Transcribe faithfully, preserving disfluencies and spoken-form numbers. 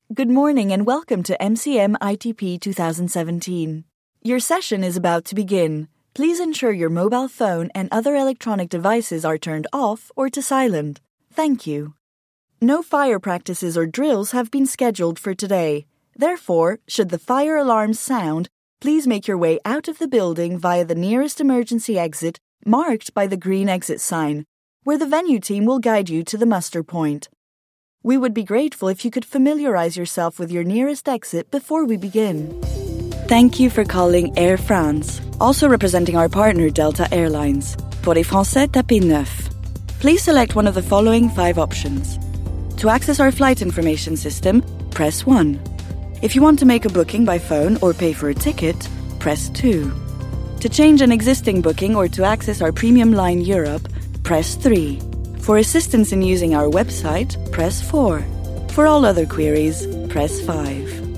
Good morning and welcome to M C M I T P twenty seventeen. Your session is about to begin. Please ensure your mobile phone and other electronic devices are turned off or to silent. Thank you. No fire practices or drills have been scheduled for today. Therefore, should the fire alarm sound, please make your way out of the building via the nearest emergency exit marked by the green exit sign, where the venue team will guide you to the muster point. We would be grateful if you could familiarize yourself with your nearest exit before we begin. Thank you for calling Air France, also representing our partner Delta Airlines. Pour les Français, tapez neuf. Please select one of the following five options. To access our flight information system, press one. If you want to make a booking by phone or pay for a ticket, press two. To change an existing booking or to access our Premium Line Europe, press three. For assistance in using our website, press four. For all other queries, press five.